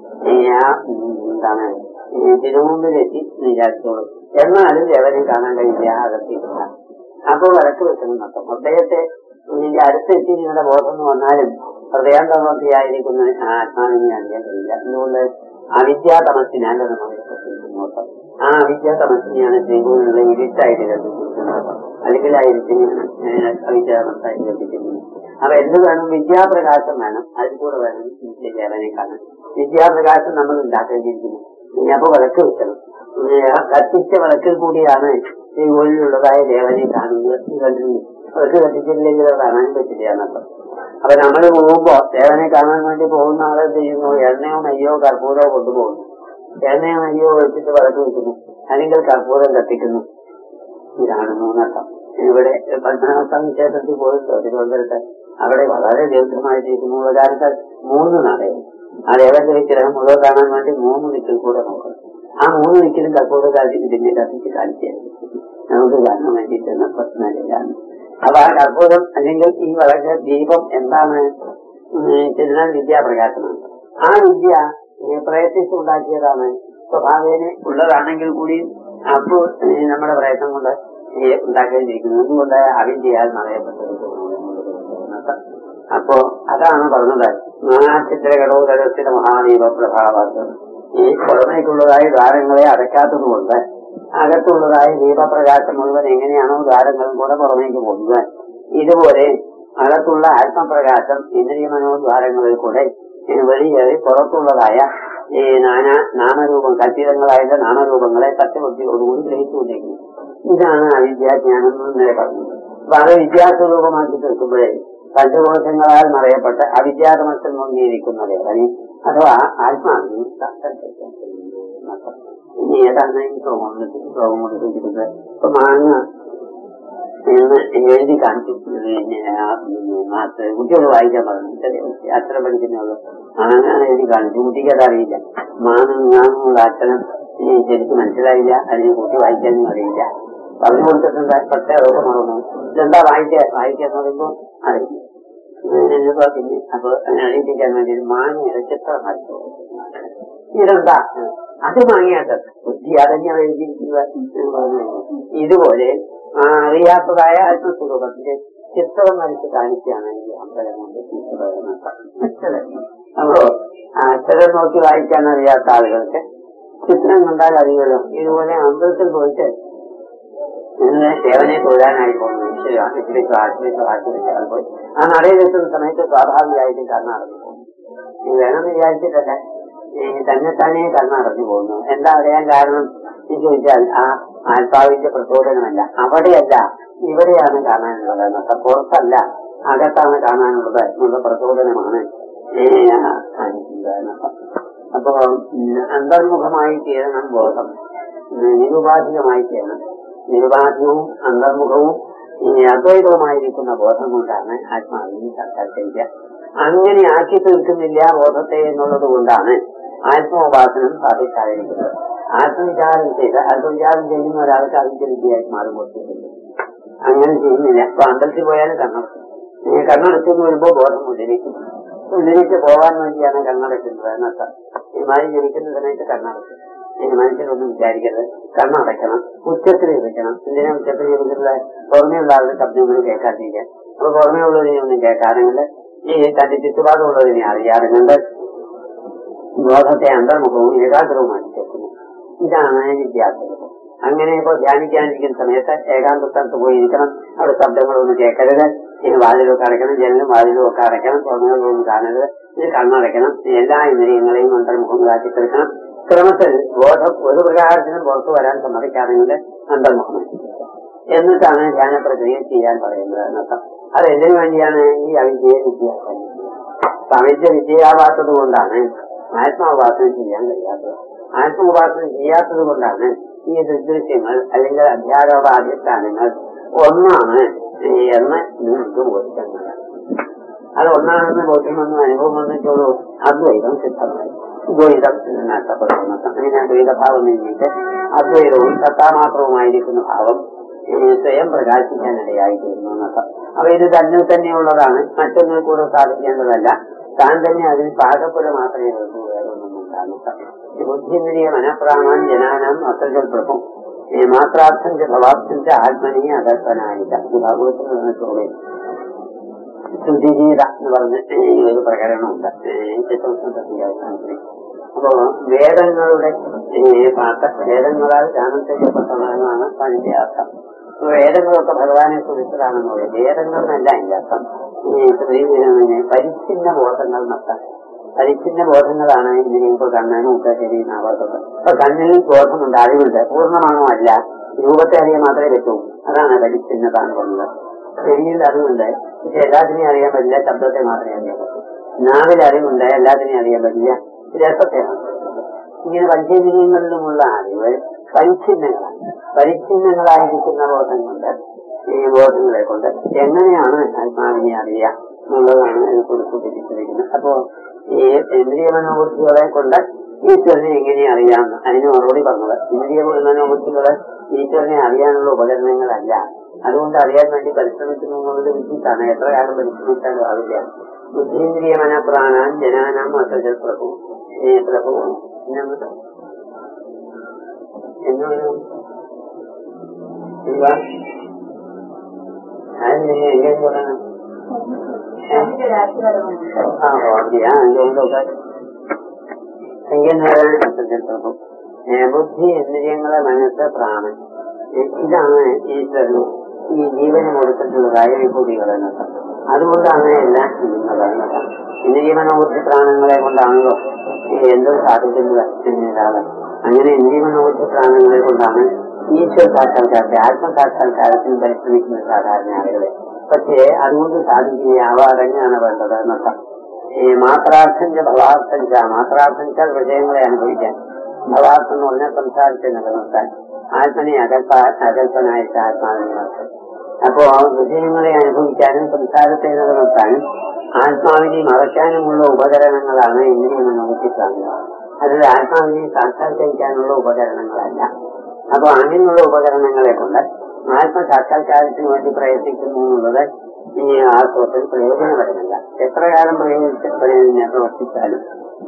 എന്താണ് തിരുമുമ്പിലെത്തി വിചാരിച്ചോളൂ. എന്നാലും ദേവനെ കാണാൻ കഴിയില്ല, അകത്തില്ല. അപ്പോൾ വിളക്ക് വെക്കണം നഷ്ടം. ഹൃദയത്തെ അടുത്തെത്തി നിങ്ങളുടെ ബോധം എന്ന് വന്നാലും ഹൃദയാന്തർമത്തിയായിരിക്കുന്ന ആത്മാവിനെ അറിയാൻ കഴിയില്ല. അതുകൊണ്ട് അവിദ്യാതമസ്സിനാണ് നമ്മൾ നോക്കാം. ആ അവിദ്യാതമസ്സിനെയാണ് ശ്രീകോവിലുള്ള ഇരുട്ടായിട്ട് കൽപ്പിച്ചിരിക്കുന്നത്. അല്ലെങ്കിൽ ആ ഇരുട്ടിനെയാണ് അവിദ്യാതമസ്സായിട്ട് കൽപ്പിച്ചിരിക്കുന്നത്. അപ്പൊ എന്ത് വേണം? വിദ്യാപ്രകാശം വേണം. അതിൽ കൂടെ വേണം ദേവനെ കാണാൻ. വിദ്യാപ്രകാശം നമ്മൾ ഉണ്ടാക്കേണ്ടിയിരിക്കുന്നു. അപ്പൊ വിളക്ക് വെക്കണം. കത്തിച്ച വിളക്കിൽ കൂടിയാണ് ശ്രീകോവിലുള്ളതായ ദേവനെ കാണുന്നത്. വിളക്ക് കത്തിച്ചില്ലെങ്കിൽ അത് കാണാൻ പറ്റില്ല എന്നർത്ഥം. അപ്പൊ നമ്മൾ പോകുമ്പോ ദേവനെ കാണാൻ വേണ്ടി പോകുന്ന ആളെ ചെയ്യുന്നു, എണ്ണയോ നെയ്യോ കർപ്പൂരോ കൊണ്ടുപോകുന്നു. എണ്ണയോ നെയ്യോ വെച്ചിട്ട് വിളക്ക് വെക്കുന്നു, അല്ലെങ്കിൽ കർപ്പൂരം കത്തിക്കുന്നു. ഇതാണ് മൂന്നർത്ഥം. ഇവിടെ പത്മനാഭസ്വാമി ക്ഷേത്രത്തിൽ പോയിട്ടോ തിരുവനന്തപുരത്ത്. അവിടെ വളരെ ദീർഘമായിട്ടിരിക്കുന്നു. കാലത്ത് 3 നടയും. ആ ദേവന്റെ വിഗ്രഹം മുഴുവൻ കാണാൻ വേണ്ടി 3 ദിക്കിൽ കൂടെ നോക്കണം. ആ 3 ദിക്കിലും കർപ്പൂരം ഇതിന്റെ കത്തിച്ച് കാണിച്ചായിരുന്നു നമുക്ക് കാണാൻ വേണ്ടിയിട്ട് പ്രശ്നമില്ലാണ്. അപ്പൊ ആ കർപ്പൂരം അല്ലെങ്കിൽ ഈ വിളക്ക് ദീപം എന്താണ്? ചെന്നാൽ വിദ്യാപ്രകാശമാണ്. ആ വിദ്യ പ്രയത്നിച്ചുണ്ടാക്കിയതാണ്. സ്വഭാവേന ഉള്ളതാണെങ്കിൽ കൂടി അപ്പോൾ നമ്മുടെ പ്രയത്നം കൊണ്ട് ഉണ്ടാക്കിയിരിക്കുന്നത്. അതുകൊണ്ട് അവിദ്യയാൽ നിറയപ്പെട്ടിരിക്കുന്നു. അപ്പോ അതാണ് പറഞ്ഞത്. ചിത്രകടോദരത്തിന്റെ മഹാദീപ പ്രഭാവം. ഈ പുറമേക്കുള്ളതായ ദ്വാരങ്ങളെ അടയ്ക്കാത്തതുകൊണ്ട് അകത്തുള്ളതായ ദീപപ്രകാശം മുഴുവൻ എങ്ങനെയാണോ ദ്വാരങ്ങളും കൂടെ പുറമേക്ക് പോകുന്നത്, ഇതുപോലെ അകത്തുള്ള ആത്മപ്രകാശം ഇന്ദ്രിയ മനോദ്വാരങ്ങളിൽ കൂടെ വെളിയേറി പുറത്തുള്ളതായ ഈ നാമരൂപം കല്പിതങ്ങളായ നാമരൂപങ്ങളെ സത്യബുദ്ധിയോടുകൂടി ഗ്രഹിച്ചുകൊണ്ടിരിക്കുന്നു. ഇതാണ് അവിദ്യാജ്ഞാനം എന്ന് പറഞ്ഞത്. അപ്പൊ അത് വിദ്യാസ്വരൂപമാക്കി തീർക്കുമ്പോഴേ പഞ്ചകോശങ്ങളാൽ മറയപ്പെട്ട് അവിദ്യാതമത്തിൽ മുങ്ങിയിരിക്കുന്ന ദേവനെ അഥവാ ആത്മാവിനെ സാക്ഷാത്കരിക്കാൻ കഴിയുന്നു. ഇനി ഏതാണ് ഈ ശ്ലോകം കൊണ്ട് സൂചിപ്പിക്കുന്നത്? ഇപ്പൊ മാങ്ങ എന്ന് എഴുതി കാണിച്ചു കുട്ടിയോട് വായിക്കാൻ പറഞ്ഞു. അക്ഷരം പഠിക്കുന്നുള്ളൂ. മാങ്ങ എഴുതി കാണിച്ചു. കുട്ടിക്ക് അതറിയില്ല. മാങ്ങ അക്ഷരം ശരിക്കും മനസ്സിലായില്ല. അതിനെ കുട്ടി വായിക്കാനും അറിയില്ല. പറഞ്ഞു കൊടുത്തിട്ടുണ്ട്. പക്ഷേ അതൊക്കെ മറന്നു. ഇതെന്താ വായിക്കാന്ന് പറയുമ്പോ അറിയില്ല. പിന്നെ അപ്പൊ അറിയിപ്പിക്കാൻ വേണ്ടി മാങ്ങയുടെ ചിത്രം കാണിച്ചു. ഇതെന്താ? അത് മാങ്ങിയാട്ടത് ബുദ്ധി അതന്നെയാണ് എഴുതിയിരിക്കുന്നത്. ഇതുപോലെ അറിയാത്തതായ ആത്മസ്വരൂപത്തിന്റെ ചിത്രം വരച്ച് കാണിക്കുകയാണ് ഈ അമ്പലം കൊണ്ട് അക്ഷരം. അപ്പോ അക്ഷരം നോക്കി വായിക്കാൻ അറിയാത്ത ആളുകൾക്ക് ചിത്രം കണ്ടാൽ അറിയുമല്ലോ. ഇതുപോലെ അമ്പലത്തിൽ പോയിട്ട് ദേവനെ തൊഴാനായി പോകുന്നു. പോയി ആ നടയിലെത്തുന്ന സമയത്ത് സ്വാഭാവികമായിട്ട് കണ്ണടഞ്ഞു പോകുന്നു. വേണമെന്ന് വിചാരിച്ചിട്ടല്ല, തന്നെത്താനേ കണ്ണടഞ്ഞു പോകുന്നു. എന്താ അറിയാൻ കാരണം എന്ന് ചോദിച്ചാൽ ആ ആത്മാവിന്റെ പ്രചോദനമല്ല. അവിടെയല്ല, ഇവിടെയാണ് കാണാനുള്ളത് എന്നൊക്കെ. പുറത്തല്ല, അകത്താണ് കാണാനുള്ളത് എന്നുള്ള പ്രചോദനമാണ് കാണിക്കുന്നത് എന്നൊക്കെ. അപ്പൊ അന്തർമുഖമായി ചെയ്യണം ബോധം, നിരുപാധികമായി ചെയ്യണം. നിരുപാധികവും അന്തർമുഖവും അദ്വൈതവുമായിരിക്കുന്ന ബോധം കൊണ്ടാണ് ആത്മാവിനെ സാക്ഷാത്കരിക്കുക. അങ്ങനെ ആക്കി തീർക്കുന്നില്ല ബോധത്തെ എന്നുള്ളത് കൊണ്ടാണ് ആത്മോപാസനം സാധിക്കാതിരിക്കുന്നത്. ആത്മവിചാരം ചെയ്യുന്ന ഒരാൾക്ക് അതിന്റെ വിദ്യയായി മാറുമ്പോൾ അങ്ങനെ ചെയ്യുന്നില്ല. അപ്പൊ അമ്പലത്തിൽ പോയാലും കണ്ണടച്ചെന്ന് വരുമ്പോ ബോധം ഉള്ളിലേക്ക് പോകാൻ വേണ്ടിയാണ് കണ്ണടയ്ക്കുന്നത് എന്നർത്ഥം. ഇമാരി ജനിക്കുന്ന സമയത്ത് കണ്ണടക്കും. മനസ്സിലൊന്നും വിചാരിക്കരുത്, കണ്ണടയ്ക്കണം, ഉച്ചത്തിൽ ഇരിക്കണം. എന്തിനാ ഉച്ചത്തിൽ ഇരിക്കുന്നത്? പുറമെയുള്ള ആളുടെ ശബ്ദങ്ങൾ കേൾക്കാതിരിക്കാൻ. അപ്പൊ പുറമെയുള്ളതിനെ ഒന്നും കേൾക്കാറുണ്ട്, ഈ തന്റെ ചുറ്റുപാടുള്ളതിനെ അറിയാറുണ്ട്. ബോധത്തെ അന്തർമുഖവും ഏകാഗ്രവുമായി ചേർക്കുന്നു. ഇതാണ് വിദ്യാർത്ഥികൾ. അങ്ങനെ ഇപ്പൊ ധ്യാനിക്കാനിരിക്കുന്ന സമയത്ത് ഏകാന്ത സ്ഥലത്ത് പോയിരിക്കണം. അവിടെ ശബ്ദങ്ങളൊന്നും കേൾക്കരുത്. ഇനി വാതിലൊക്കെ അടയ്ക്കണം, ജനലും വാതിലും ഒക്കെ അടയ്ക്കണം, പുറമെയൊന്നും കാണരുത്. ഇത് കണ്ണടയ്ക്കണം. എല്ലാ ഇന്ദ്രിയങ്ങളെയും അന്തർമുഖങ്ങളാക്കി തീർക്കണം. ക്രമത്തിൽ ബോധം ഒരു പ്രകാരത്തിനും പുറത്തു വരാൻ സമ്മതിക്കാറുണ്ട് അന്തർമുഖമായി. എന്നിട്ടാണ് ധ്യാന പ്രക്രിയ ചെയ്യാൻ പറയുന്നത് എന്നർത്ഥം. അത് എന്തിനു വേണ്ടിയാണ്? ഈ അവിദ്യയെ വിദ്യയാക്കാൻ. അവിദ്യ വിദ്യയാവാത്തത് കൊണ്ടാണ് ആത്മോപാസനം ചെയ്യാൻ കഴിയാത്തത്. ആത്മോപാസനം ചെയ്യാത്തത് കൊണ്ടാണ് ഈ ദൃശ്യങ്ങൾ അല്ലെങ്കിൽ അധ്യാരോപാധിഷ്ഠാനങ്ങൾ ഒന്നാണ് എന്ന് നിങ്ങൾക്ക് ബോധിക്കുന്നത്. അത് ഒന്നാണെന്ന് ബോധ്യമെന്നും അനുഭവമെന്നൊക്കെയുള്ളൂ അദ്വൈതം സിദ്ധമായി. ദ്വൈതം എന്ന് നടത്തപ്പെടുന്നു. അങ്ങനെ ദ്വൈതഭാവം നീങ്ങിയിട്ട് അദ്വൈതവും സത്താമാത്രവുമായിരിക്കുന്ന ഭാവം സ്വയം പ്രകാശിക്കാനിടയായി തീരുന്നു എന്നർത്ഥം. അപ്പൊ ഇത് തന്നെ തന്നെയുള്ളതാണ്, മറ്റൊന്നിൽ കൂടെ സാധിക്കേണ്ടതല്ല. താൻ തന്നെ അതിൽ പാകപ്പുര മാത്രമേ ഉള്ളൂ, വേറൊന്നും ഉണ്ടാകും. ബുദ്ധിന്ദ്രിയ മനഃപ്രാണാൻ ജനാനാം അത്രജൽപ്രഭം മാത്രാർത്ഥം ഭവാർത്ഥം ആത്മനി അകൽപ്പനായില്ല. ഇത് ഭാഗവത്തിൽ നിന്നിട്ടുള്ളേ ശുദ്ധിജീത എന്ന് പറഞ്ഞ ഒരു പ്രകരണമുണ്ട് അവസാനത്തിൽ. അപ്പോ വേദങ്ങളുടെ വേദങ്ങളാൽ ധ്യാനം ചെയ്യപ്പെട്ടതാണ് അതിന്റെ അർത്ഥം. വേദങ്ങളൊക്കെ ഭഗവാനെ കുറിച്ചതാണെന്നുള്ളത്. വേദങ്ങളെന്നല്ല അതിന്റെ അർത്ഥം. പരിച്ഛിന്ന ബോധങ്ങൾ നടത്താൻ. പരിച്ഛിന്ന ബോധങ്ങളാണ് ഇതിനിപ്പോ കണ്ണനും ഒക്കെ ശരി നാവാത്തൊക്കെ. അപ്പൊ കണ്ണിൽ ബോധമുണ്ട്, അറിവുണ്ട്. പൂർണ്ണമാണോ? അല്ല. രൂപത്തെ അറിയാൻ മാത്രമേ പറ്റൂ. അതാണ് പരിച്ഛിന്നത എന്ന് പറഞ്ഞത്. ചെവിയിൽ അറിവുണ്ട്, പക്ഷെ എല്ലാത്തിനെയും അറിയാൻ പറ്റില്ല. ശബ്ദത്തെ മാത്രമേ അറിയാൻ പറ്റൂ. നാവിൽ അറിവുണ്ട്, എല്ലാത്തിനെയും അറിയാൻ പറ്റില്ല. രസത്തെ. ഇങ്ങനെ പഞ്ചേന്ദ്രിയങ്ങളിലുമുള്ള അറിവ് പരിച്ഛിന്നങ്ങളാണ്. പരിച്ഛിന്നങ്ങളായിരിക്കുന്ന ബോധം കൊണ്ട്, ഈ ബോധങ്ങളെ കൊണ്ട് എങ്ങനെയാണ് ആത്മാവിനെ അറിയുക എന്നുള്ളതാണ് ഇതിനെക്കുറിച്ച് തിരിച്ചിരിക്കുന്നത്. അപ്പോ ഈ ഇന്ദ്രിയ മനോബുദ്ധികളെ കൊണ്ട് ഈശ്വരനെ എങ്ങനെ അറിയാമെന്ന് അതിന് മറുപടി പറഞ്ഞത്. ഇന്ദ്രിയ മനോബുദ്ധികളെ ഈശ്വരനെ അറിയാനുള്ള ഉപകരണങ്ങളല്ല. അതുകൊണ്ട് അറിയാൻ വേണ്ടി പരിശ്രമിക്കുന്നു എന്നുള്ളത് വിദ്യത്താണ്. എത്ര കാലം പരിശ്രമിച്ചാലും ആവില്ല. ബുദ്ധീന്ദ്രിയ മനഃപ്രാണാൻ ജനാനാം അസജൽ പ്രഭു പ്രഭു എങ്ങനെ പറയണം? ബുദ്ധി, ഇന്ദ്രിയങ്ങളെ, മനസ്സ്, പ്രാണൻ, ഇതാണ് ഈശ്വരൻ ഈ ജീവന് കൊടുത്തിട്ടുള്ളതായ വിഭൂതികൾ എന്നൊക്കെ. അതുകൊണ്ടാണ് എല്ലാം ചെയ്യുന്നത്. ഇന്ദ്രിയ മനോബുദ്ധി പ്രാണങ്ങളെ കൊണ്ടാണല്ലോ എന്തും സാധിക്കുന്നത് എന്നതാണ്. അങ്ങനെ ഇന്ദ്രിയ മനോബുദ്ധി പ്രാണങ്ങളെ കൊണ്ടാണ് ഈശ്വര സാക്ഷാത്കാരത്തെ ആത്മസാക്ഷാത്കാരത്തിന് പരിശ്രമിക്കുന്ന സാധാരണ ആളുകളെ. പക്ഷേ അതുകൊണ്ട് സാധിക്കുക അവടങ്ങാണ് വേണ്ടത് എന്നർത്ഥം. മാത്രാർത്ഥഞ്ച ഭവാർത്ഥഞ്ച. മാത്രാർത്ഥഞ്ച വിഷയങ്ങളെ അനുഭവിക്കാൻ, ഭവാർത്ഥം എന്ന് പറഞ്ഞാൽ സംസാരത്തെ നിലനിർത്താൻ, ആത്മനെ അകൽപ്പനായിട്ട് ആത്മാവിനെ നിർത്തും. അപ്പോ വിഷയങ്ങളെ അനുഭവിക്കാനും സംസാരത്തെ നിലനിർത്താനും ആത്മാവിനെ മറയ്ക്കാനുമുള്ള ഉപകരണങ്ങളാണ് ഇന്ദ്രിയ മനോബുദ്ധി പ്രാണങ്ങൾ. അതിൽ ആത്മാവിനെ സാക്ഷാത്കരിക്കാനുള്ള ഉപകരണങ്ങളല്ല. അപ്പൊ അങ്ങനെയുള്ള ഉപകരണങ്ങളെ കൊണ്ട് ആത്മസാക്ഷാത്കാരത്തിന് വേണ്ടി പ്രയത്നിക്കുന്നു എന്നുള്ളത് ഈ ആത്മത്തിൽ പ്രയോജനപ്പെടുന്നില്ല. എത്ര കാലം പ്രവർത്തിച്ചാലും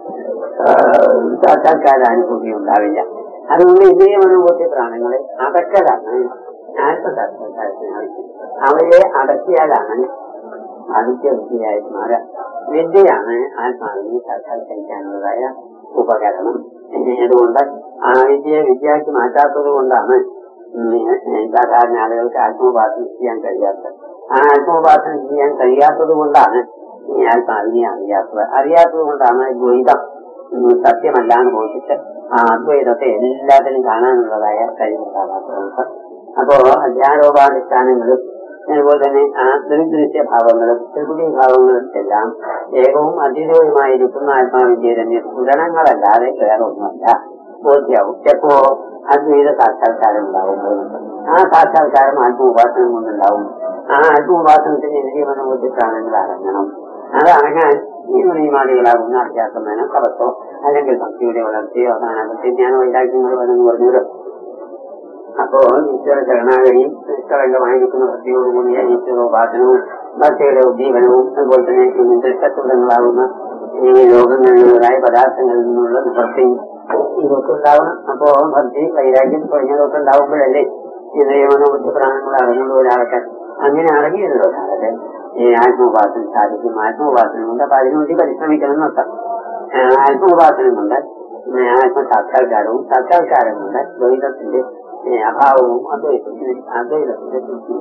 സാക്ഷാത്കാരാനുഭൂതി ഉണ്ടാവില്ല. അതുകൊണ്ട് ഇന്ദ്രിയ മനോബുദ്ധി പ്രാണങ്ങളെ അടക്കലാണ് ആത്മസാക്ഷാത്കാരത്തിന് ആവശ്യം. അവയെ അടക്കിയാലാണ് ആദിത്യവിദ്യയായിട്ട് മാറുക. വിദ്യയാണ് ആത്മാവിനെ സാക്ഷാത്കരിക്കാനുള്ളതായ ഉപകരണം. അതുകൊണ്ട് ആ വിദ്യയാക്കി മാറ്റാത്തത് കൊണ്ടാണ് സാധാരണ ആളുകൾക്ക് ആത്മോപാസന ചെയ്യാൻ കഴിയാത്തത്. ആ ആത്മോപാസന ചെയ്യാൻ കഴിയാത്തത് കൊണ്ടാണ് ഈ ആത്മാവിനെ അറിയാത്തത് കൊണ്ടാണ് ദ്വൈതം സത്യമല്ലാന്ന് ബോധിച്ച് ആ അദ്വൈതത്തെ എല്ലാത്തിനും കാണാനുള്ളതായ കഴിവുണ്ടാകാത്തത്. അപ്പോ അധ്യാരോപാധിഷ്ഠാനങ്ങളും അതുപോലെ തന്നെ ആ ദൃശ്യഭാവങ്ങളും ത്രിപുടി ഭാവങ്ങളും എല്ലാം ഏകവും അദ്വൈതവുമായിരിക്കുന്ന ആത്മാവിന്റെ തന്നെ ഗുണങ്ങളല്ലാതെ വേറെ ഒന്നുമല്ല ബോധ്യാവും. എപ്പോ അദ്വൈത സാക്ഷാത്കാരം ഉണ്ടാവുമ്പോൾ ആ സാക്ഷാത്കാരം ആത്മോപാസനം കൊണ്ടുണ്ടാവും. ആ ആത്മോപാസനത്തിന് ഇന്ദ്രിയ മനോബുദ്ധി പ്രാണങ്ങൾ അടങ്ങണം. അത് അടങ്ങാൻ ഈ നിയമാദികളാകുന്ന അഭ്യാസം വേണം. തപസ്സോ അല്ലെങ്കിൽ ഭക്തിയുടെ വളർച്ചയോ അതാനകത്തെ ജ്ഞാന വൈരാഗ്യങ്ങൾ വേണമെന്ന് പറഞ്ഞത്. അപ്പോ ഈശ്വര ശരണാഗതിയും നിഷ്കളങ്കമായിരിക്കുന്ന ഭക്തിയോടുകൂടിയ ഈശ്വരോപാസനവും ഭക്തിയുടെ ഉദ്ദീപനവും അതുപോലെ തന്നെ ദൃഷ്ടത്തുടങ്ങളാകുന്ന ഈ ലോകങ്ങളിലുള്ളതായ പദാർത്ഥങ്ങളിൽ നിന്നുള്ള നിവൃത്തിയും ഇതൊക്കെ ഉണ്ടാവണം. അപ്പോ ഭക്തി വൈരാഗ്യം തുടങ്ങിയതൊക്കെ ഉണ്ടാവുമ്പോഴല്ലേ ഇന്ദ്രിയമനോബുദ്ധി പ്രാണങ്ങൾ അടങ്ങുന്ന ഒരാൾക്ക് അങ്ങനെ അടങ്ങിയുള്ള ഒരാളെ ഈ ആത്മോപാസന സാധിക്കും. ആത്മോപാസന കൊണ്ട് അപ്പൊ അതിനുവേണ്ടി പരിശ്രമിക്കണം എന്നർത്ഥം. ആത്മോപാസനം കൊണ്ട് ആത്മസാക്ഷാത്കാരവും സാക്ഷാത്കാരം കൊണ്ട് ദ്വൈതത്തിന്റെ അഭാവവും അദ്വൈതത്തിന്റെ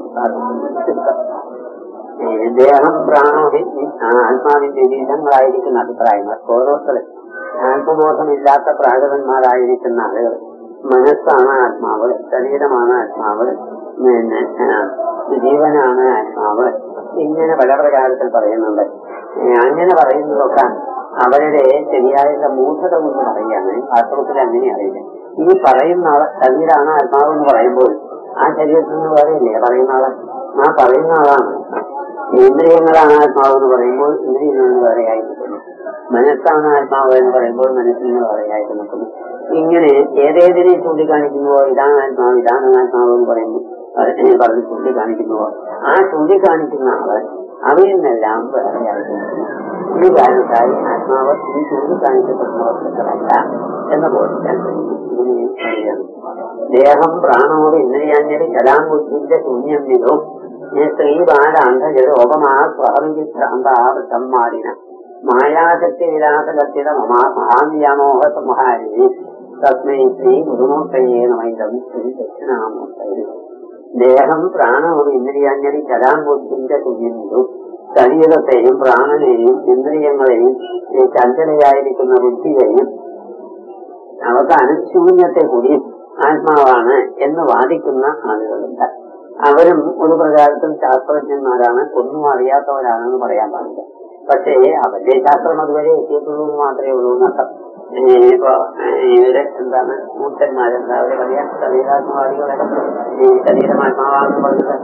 ദേഹം പ്രാണോഹി ആത്മാവിന്റെ വിധങ്ങളായിരിക്കുന്ന അഭിപ്രായങ്ങൾ ഓരോരുത്തരും ആത്മബോധമില്ലാത്ത പ്രാകൃതന്മാരായിരിക്കുന്ന ആളുകൾ മനസ്സാണ് ആത്മാവ്, ശരീരമാണ് ആത്മാവ്, പിന്നെ ജീവനാണ് ആത്മാവ്, ഇങ്ങനെ പല പ്രകാരത്തിൽ പറയുന്നുണ്ട്. അങ്ങനെ പറയുന്നതൊക്കെ അവരുടെ ശരിയായ മൂഢത കൊണ്ട് പറയുകയാണ്. വാസ്തവത്തിൽ അങ്ങനെ അറിയില്ല. ഈ പറയുന്ന ആള് ശരീരമാണ് ആത്മാവ് എന്ന് പറയുമ്പോൾ ആ ശരീരത്തിൽ നിന്ന് പറയില്ലേ പറയുന്ന ആള്? ആ പറയുന്ന ആളാണ്. ഇന്ദ്രിയങ്ങളാണ് ആത്മാവ് എന്ന് പറയുമ്പോൾ ഇന്ദ്രിയങ്ങളിൽ നിന്ന് വേറെയായി നിൽക്കുന്നു. മനസ്സാണ് ആത്മാവ് എന്ന് പറയുമ്പോൾ മനസ്സിൽ നിന്ന് വേറെയായിട്ട് നിൽക്കുന്നു. ഇങ്ങനെ ഏതേതിനെ ചൂണ്ടിക്കാണിക്കുന്നുവോ ഇതാണ് ആത്മാവ് ഇതാണ് ആത്മാവ് എന്ന് പറയുമ്പോൾ പറഞ്ഞ് ചൂണ്ടിക്കാണിക്കുന്നുവോ ആ ചൂണ്ടിക്കാണിക്കുന്ന ആള് അവയിൽ നിന്നെല്ലാം വേറെയായിട്ട് നിൽക്കുന്നു. ഈ കാരണത്തായി ആത്മാവ് ഈ ചൂണ്ടിക്കാണിക്കപ്പെടുന്ന വസ്തുക്കളല്ല എന്ന ബോധിക്കാൻ ഇങ്ങനെയും പറയുകയാണ്. ദേഹം പ്രാണോട് ഇന്ദ്രിയാഞ്ജലി കലാബുദ്ധിന്റെ ശൂന്യം വിധവും സ്ത്രീ ബാലാന്ധരോപമാ സ്വഹവിഭ്രാന്താവൃതന്മാരിന മായാശക്തി വിലാസകത്തിത മഹാനിയാമോഹ സംഹാരിണി തസ്മൈ ശ്രീ ഗുരുമൂർത്തയേ നമൈതം ശ്രീ ദക്ഷിണാമൂർത്തയെ. ദേഹം പ്രാണോട് ഇന്ദ്രിയാഞ്ജലി കലാബുദ്ധിന്റെ ശൂന്യം വിധവും ശരീരത്തെയും പ്രാണനെയും ഇന്ദ്രിയങ്ങളെയും ചഞ്ചലയായിരിക്കുന്ന ബുദ്ധിയെയും അവസാനം ശൂന്യത്തെ കൂടിയും ആത്മാവാണ് എന്ന് വാദിക്കുന്ന ആളുകളുണ്ട്. അവരും ഒരു പ്രകാരത്തിൽ ശാസ്ത്രജ്ഞന്മാരാണ്, ഒന്നും അറിയാത്തവരാണെന്ന് പറയാൻ പാടില്ല. പക്ഷേ അവരുടെ ശാസ്ത്രം അതുവരെ എത്തിയിട്ടുള്ളൂ എന്ന് മാത്രമേ ഉള്ളൂ എന്നർത്ഥം. ഇപ്പൊ ഇവര് എന്താണ് മൂർഖന്മാരെന്താ അവരെ പറയാൻ ശരീരാത്മവാദികളെ ഈ ശരീരമാത്മാവാണെന്ന് പറഞ്ഞിട്ട്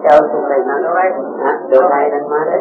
ലോകായകന്മാരെ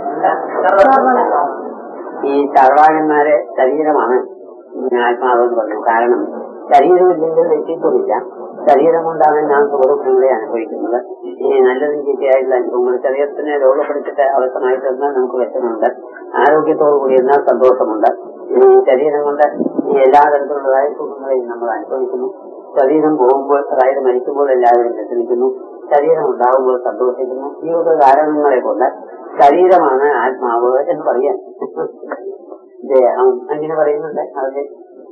ഈ ചർവാകന്മാരെ ശരീരമാണ് ആത്മാവെന്ന് പറഞ്ഞു. കാരണം ശരീരമില്ലെങ്കിൽ വ്യക്തിത്വമില്ല. ശരീരം കൊണ്ടാണ് നാം സുഖദുഃഖങ്ങളെ അനുഭവിക്കുന്നത്. ഈ നല്ലതും ചീത്തയായിട്ടുള്ള അനുഭവങ്ങൾ ശരീരത്തിനെ രോഗപ്പെടുത്തിട്ട് അവസ്ഥമായിട്ടെന്നാൽ നമുക്ക് വിഷമമുണ്ട്, ആരോഗ്യത്തോടു കൂടി എന്നാൽ സന്തോഷമുണ്ട്. ഈ ശരീരം കൊണ്ട് ഈ എല്ലാ തരത്തിലുള്ളതായ സുഖങ്ങളെയും നമ്മൾ അനുഭവിക്കുന്നു. ശരീരം പോകുമ്പോൾ അതായത് മരിക്കുമ്പോൾ എല്ലാവരും വിഷമിക്കുന്നു, ശരീരം ഉണ്ടാകുമ്പോൾ സന്തോഷിക്കുന്നു. ഈ ഒരു കാരണങ്ങളെ കൊണ്ട് ശരീരമാണ് ആത്മാവ് എന്ന് പറയാൻ ദേഹം അങ്ങനെ പറയുന്നുണ്ട്. അതിന്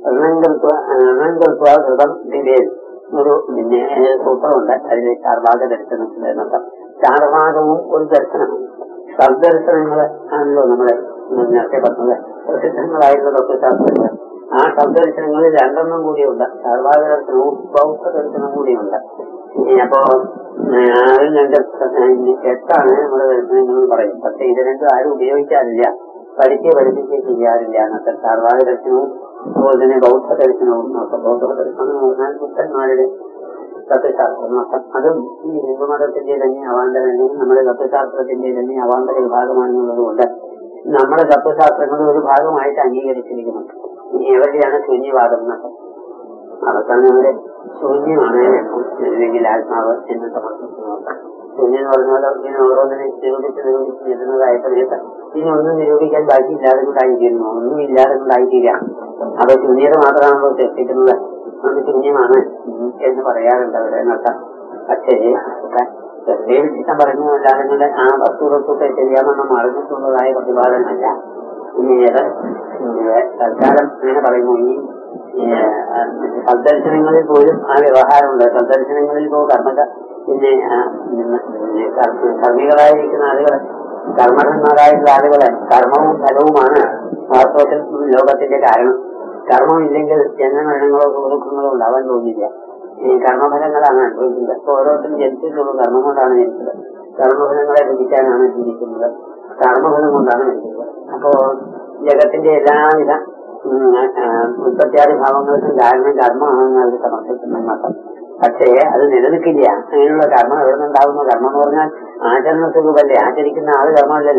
ഋതം ദിവേൽ ഒരു പിന്നെ സൂത്രമുണ്ട്. അതിൽ ചാർവാക ദർശനം എന്നർത്ഥം. ചാർവാകവും ഒരു ദർശനമാണ്. സദ്ദർശനങ്ങൾ ആണല്ലോ നമ്മളെ നേരത്തെ പറഞ്ഞത്. പ്രസിദ്ധങ്ങളായിട്ടുള്ള തത്വശാസ്ത്രങ്ങൾ. ആ സദ്ദർശനങ്ങളിൽ രണ്ടെണ്ണം കൂടിയുണ്ട്. ചാർവാക ദർശനവും ബൗദ്ധ ദർശനവും കൂടിയുണ്ട്. അപ്പോ അതിൽ രണ്ട് എട്ടാണ് നമ്മുടെ ദർശനങ്ങൾ പറയും. പക്ഷെ ഇത് രണ്ടും ആരും ഉപയോഗിക്കാറില്ല, പഠിപ്പിക്കുകയും ചെയ്യാറില്ല. എന്നൊക്കെ ചാർവാക ദർശനവും അതുപോലെ തന്നെ ബൗദ്ധ ദർശനവും നോക്കാം. ബൗദ്ധ ദർശനം എന്ന് പറഞ്ഞാൽ ബുദ്ധന്മാരുടെ തത്വശാസ്ത്രം നോക്കാം. അതും ഈ ഹിന്ദുമതത്തിന്റെ തന്നെ അവാന്തര അല്ലെങ്കിൽ നമ്മുടെ തത്വശാസ്ത്രത്തിന്റെ തന്നെ അവാന്തര വിഭാഗമാണെന്നുള്ളത് കൊണ്ട് നമ്മുടെ തത്വശാസ്ത്രങ്ങളുടെ ഒരു ഭാഗമായിട്ട് അംഗീകരിച്ചിരിക്കുന്നു. എവിടെയാണ് ശൂന്യവാദം എന്നൊക്കെ അവസാനം ഇവിടെ ശൂന്യമാണ് അല്ലെങ്കിൽ ആത്മാവ് എന്ന് സമർപ്പിക്കുന്നു. ശൂന്യം എന്ന് പറഞ്ഞാൽ ഇങ്ങനെ ഓരോന്നിനെ നിരൂപിച്ച് ഇരുന്നതായ സമയത്ത് ഇനി ഒന്നും നിരൂപിക്കാൻ ബാക്കി ഇല്ലാതെ കൊണ്ടായിരിക്കുന്നു, ഒന്നും ഇല്ലാതെ കൊണ്ടായിത്തീരാം. അപ്പൊ ശൂന്യത മാത്രമാണല്ലോ സൃഷ്ടിക്കുന്നത്. അത് ശൂന്യമാണ് എന്ന് പറയാറുണ്ട് അവിടെ എന്നർത്ഥം. പക്ഷേ വിശിഷ്ടം പറഞ്ഞല്ലാതെ ആ വസ്തുതത്വത്തെ ശരിയാണെന്ന് മറിഞ്ഞിട്ടുള്ളതായ പ്രതിപാദനമല്ല. ഇനി ഏത് തൽക്കാലം അങ്ങനെ പറയുന്നു. ഈ സദ്ദർശനങ്ങളിൽ പോലും ആ വ്യവഹാരമുണ്ട്. സദ്ദർശനങ്ങളിൽ പോ പിന്നെ കർമ്മികളായിരിക്കുന്ന ആളുകളെ കർമ്മന്മാരായിട്ടുള്ള ആളുകളെ കർമ്മവും ഫലവുമാണ് വാസ്തവത്തിൽ ലോകത്തിന്റെ കാരണം. കർമ്മമില്ലെങ്കിൽ ജന്മമരണങ്ങളോ സുഖദുഃഖങ്ങളോ ഉണ്ടാവാൻ തോന്നില്ല. ഈ കർമ്മഫലങ്ങളാണ് അനുഭവിക്കുന്നത്. അപ്പൊ ഓരോരുത്തരും ജനിച്ചിട്ടുള്ളൂ കർമ്മം കൊണ്ടാണ് ജനിച്ചത്. കർമ്മഫലങ്ങളെ ലഭിക്കാനാണ് ചിന്തിക്കുന്നത്. കർമ്മഫലം കൊണ്ടാണ് ജനിക്കുന്നത്. അപ്പോ ജഗത്തിന്റെ എല്ലാവിധ ഉത്പത്യാദി ഭാവങ്ങൾക്കും കാരണം കർമ്മമാണെന്ന് അവർ സമർപ്പിക്കുന്ന മാത്രം. പക്ഷേ അത് നിലനിൽക്കില്ല. അങ്ങനെയുള്ള കർമ്മം എവിടെ നിന്നുണ്ടാവുന്നു? കർമ്മം എന്ന് പറഞ്ഞാൽ ആചരണ സ്വരൂപല്ലേ. ആചരിക്കുന്ന ആള് കർമ്മമല്ലല്ലോ.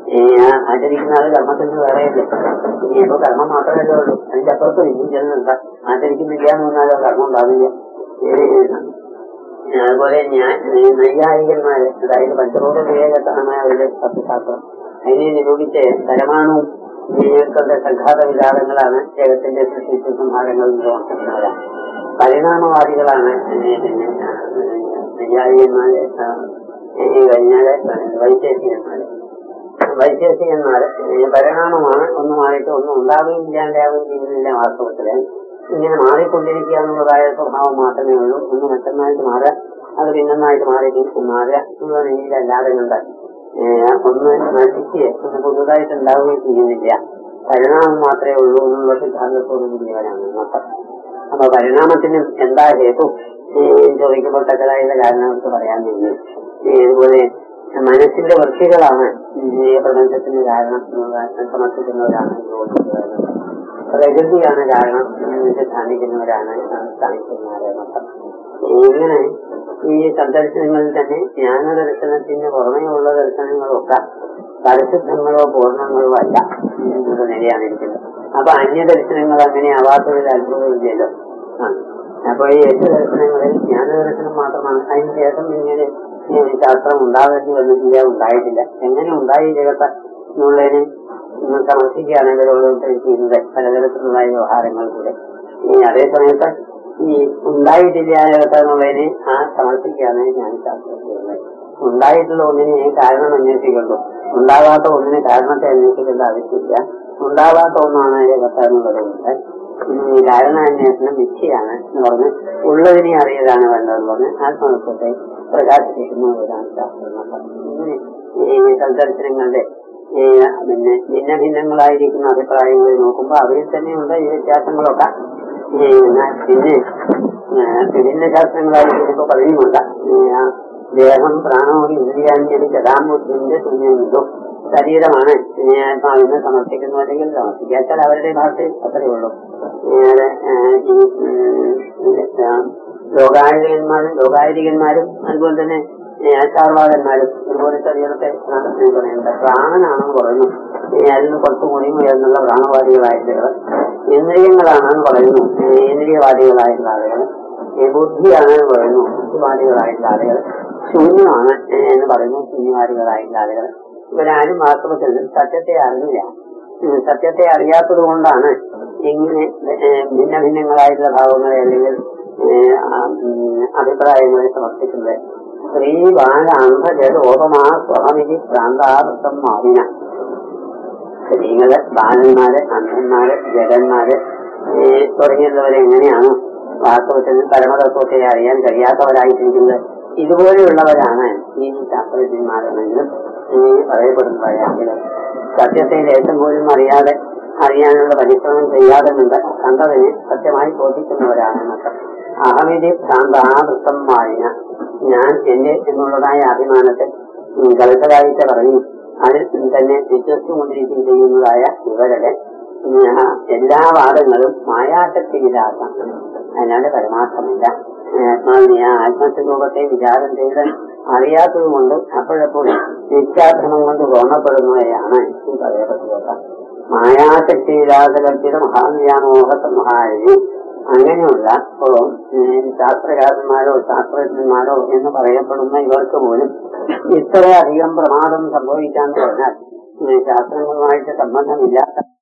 ആചരിക്കുന്ന ആള് കർമ്മത്തിന് വേറെയല്ലേ. ഇനിയിപ്പോ കർമ്മം മാത്രമല്ലേ ഉള്ളൂ, അതിന്റെ അപ്പുറത്ത് ഇനിയും ചെല്ലുന്നുണ്ടാ. ആചരിക്കുന്നില്ല എന്ന് പറഞ്ഞാലോ കർമ്മം ഉണ്ടാവില്ല. അതുപോലെ നൈയായികന്മാര്, അതായത് പഞ്ചഭൂത വിവേകമായ അവരുടെ തത്വശാസ്ത്രം അതിനെ നിരൂപിച്ച് പരമാണുവും ജീവിതത്തിന്റെ സംഘാത വിചാരങ്ങളാണ് ജഗത്തിന്റെ സൃഷ്ടി സംഹാരങ്ങൾ നിർവഹിക്കുന്നവരാണ്. പരിണാമവാദികളാണ് നൈയായികന്മാര്. കഴിഞ്ഞാല് വൈശേഷികന്മാര് പരിണാമമാണ്, ഒന്നുമായിട്ട് ഒന്നും ഉണ്ടാവുകയും ഇല്ലാണ്ടാവുകയും ചെയ്യുന്നില്ല. വാസ്തവത്തില് ഇങ്ങനെ മാറിക്കൊണ്ടിരിക്കുക എന്നുള്ളതായ സ്വഭാവം മാത്രമേ ഉള്ളൂ. ഒന്ന് മറ്റൊന്നായിട്ട് മാറുക, അത് പിന്നൊന്നായിട്ട് മാറുക എന്നുള്ള രീതിയിലല്ലാതെ കൊണ്ട് ഒന്ന് നശിക്കുക, ഒന്ന് പുതുതായിട്ട് ഉണ്ടാവുകയും ചെയ്യുന്നില്ല. പരിണാമം മാത്രമേ ഉള്ളൂ എന്നുള്ള സിദ്ധാന്തത്തോട് കൂടിയവരാണ് മൊത്തം. അപ്പൊ പരിണാമത്തിന് എന്താ ഹേതു ചോദിക്കുമ്പോൾ തക്കതായുള്ള കാരണം നമുക്ക് പറയാൻ കഴിയും. ഇതുപോലെ മനസ്സിന്റെ വൃത്തികളാണ് പ്രപഞ്ചത്തിന് കാരണം സമർപ്പിക്കുന്നവരാണ്, പ്രകൃതിയാണ് കാരണം സ്ഥാനിക്കുന്നവരാണ് സ്ഥാനിക്കുന്നവരെ മൊത്തം. ഇങ്ങനെ ഈ സന്ദർശനങ്ങളിൽ തന്നെ ജ്ഞാനദർശനത്തിന് പുറമേയുള്ള ദർശനങ്ങളൊക്കെ പരിശുദ്ധങ്ങളോ പൂർണ്ണങ്ങളോ അല്ല എന്നുള്ള നിലയാണ് ഇരിക്കുന്നത്. അപ്പൊ അന്യദർശനങ്ങൾ അങ്ങനെ ആവാത്തതിൽ അത്ഭുതമില്ലല്ലോ. അപ്പൊ ഈ 8 ദർശനങ്ങളിൽ ജ്ഞാനദർശനം മാത്രമാണ്. അതിന് ശേഷം പിന്നീട് ശാസ്ത്രം ഉണ്ടാവേണ്ടി വന്നിട്ടില്ല, ഉണ്ടായിട്ടില്ല. എങ്ങനെ ഉണ്ടായി ജഗത്ത് എന്നുള്ളതിന് സമർപ്പിക്കുകയാണ് ഇവരോട് ചെയ്യുന്നത് പലതരത്തിലുള്ള വ്യവഹാരങ്ങൾ കൂടെ. അതേ സമയത്ത് ഈ ഉണ്ടായിട്ടില്ല ജഗത്ത് എന്നുള്ളതിന് സമർപ്പിക്കുകയാണ് ഞാൻ ശാസ്ത്രം ചെയ്യുന്നത്. ഉണ്ടായിട്ടുള്ള ഒന്നിനെ കാരണം അന്വേഷിക്കുള്ളൂ, ഉണ്ടാകാത്ത ഒന്നിന് കാരണത്തെ അന്വേഷിക്കേണ്ട ആവശ്യമില്ല. ഉണ്ടാകാത്ത ഒന്നാണ് ജഗത്ത് എന്നുള്ളതുകൊണ്ട് ഈ കാരണാന്വേഷണം മിഥ്യയാണ് എന്ന് പറഞ്ഞ് ഉള്ളതിനെ അറിയലാണ് വേണ്ടതെന്ന് പറഞ്ഞ് ആത്മതത്വത്തെ പ്രകാശിപ്പിക്കുന്നവരാണ് ശാസ്ത്രങ്ങൾ. ഇങ്ങനെ ഈ സന്ദർശനങ്ങളുടെ പിന്നെ ഭിന്ന ഭിന്നങ്ങളായിരിക്കുന്ന അഭിപ്രായങ്ങൾ നോക്കുമ്പോൾ അവരിൽ തന്നെയുണ്ട് ഈ വ്യത്യാസങ്ങളൊക്കെ. പിന്നെ വിഭിന്ന ശാസ്ത്രങ്ങളായിരിക്കുമ്പോ പറയുന്നുണ്ട് ദേഹം പ്രാണോടി ഇന്ദ്രിയാഞ്ജലി ചതാബുദ്ധിന്റെ ശൂന്യമിതും ശരീരമാണ് ആത്മാവിനെ സമർപ്പിക്കുന്നു, അല്ലെങ്കിൽ സമർപ്പിക്കാച്ചാൽ അവരുടെ ഭാഷയിൽ അത്രയേ ഉള്ളൂ. ലോകായതികന്മാരും അതുപോലെ തന്നെ ചാർവാകന്മാരും അതുപോലെ ശരീരത്തെ പറയുന്നത് പ്രാണനാണെന്ന് പറയുന്നു. അതിന് കുറച്ചുകൂടി ഉയർന്നുള്ള പ്രാണവാദികളായിട്ടുള്ള ഇന്ദ്രിയങ്ങളാണെന്ന് പറയുന്നു ഇന്ദ്രിയവാദികളായിട്ടുള്ള ആളുകൾ. ബുദ്ധിയാണെന്ന് പറയുന്നു ബുദ്ധിവാദികളായിട്ടുള്ള ആളുകൾ. ശൂന്യമാണ് എന്ന് പറയുന്നു ശൂന്യവാദികളായിട്ടുള്ള ആളുകൾ. ഇവരാരും വാസ്തവത്തിൽ സത്യത്തെ അറിഞ്ഞില്ല. സത്യത്തെ അറിയാത്തത് കൊണ്ടാണ് ഇങ്ങനെ ഭിന്ന ഭിന്നങ്ങളായിട്ടുള്ള ഭാവങ്ങളെ അല്ലെങ്കിൽ അഭിപ്രായങ്ങളെ സമർപ്പിക്കുന്നത്. സ്ത്രീ ബാല അന്ധജൽ ഓപമാ സ്വഹമിതി പ്രാന്താർത്ഥം മാവിന. സ്ത്രീകള്, ബാലന്മാര്, അന്ധന്മാര്, ജഡന്മാര് തുടങ്ങിയുള്ളവരെ എങ്ങനെയാണ് വാസ്തവത്തിൽ പരമതത്വത്തെ അറിയാൻ കഴിയാത്തവരായിട്ടിരിക്കുന്നത്? ഇതുപോലെയുള്ളവരാണ് ഈ ശാസ്ത്രജ്ഞന്മാരെന്നെങ്കിലും പറയപ്പെടുന്നവരാണെങ്കിലും സത്യത്തെ ലേശം പോലും അറിയാനുള്ള പരിശ്രമം ചെയ്യാതെ കണ്ടതിന് സത്യമായി ബോധിക്കുന്നവരാണെന്നൊക്കെ. അഹമിതി ഭ്രാന്താവൃത്തം മാറിന, ഞാൻ എന്റെ എന്നുള്ളതായ അഭിമാനത്തെ കലക്കലായിട്ട് പറഞ്ഞു അതിൽ തന്നെ വിശ്വസിച്ചുകൊണ്ടിരിക്കുകയും ചെയ്യുന്നതായ ഇവരുടെ എല്ലാ വാദങ്ങളും മായാശക്തിയില്ലാത്ത, അതിനാണ്ട് പരമാർത്ഥമില്ല. ആത്മസ്വരൂപത്തെ വിചാരം ചെയ്ത് അറിയാത്തത് കൊണ്ട് അപ്പോഴെപ്പോഴും നിത്യാഭ്രമം കൊണ്ട് തോന്നപ്പെടുന്നവയാണ് ഈ പറയപ്പെട്ടതൊക്കെ. മായാശക്തിയില്ലാതെ കൽപ്പിത മഹാവ്യാമോഹ സംഹാരി. അങ്ങനെയുള്ള ശാസ്ത്രകാരന്മാരോ ശാസ്ത്രജ്ഞന്മാരോ എന്ന് പറയപ്പെടുന്ന ഇവർക്ക് പോലും ഇത്രയധികം പ്രമാദം സംഭവിക്കാന്ന് പറഞ്ഞാൽ ശാസ്ത്രങ്ങളുമായിട്ട് സംബന്ധമില്ലാത്ത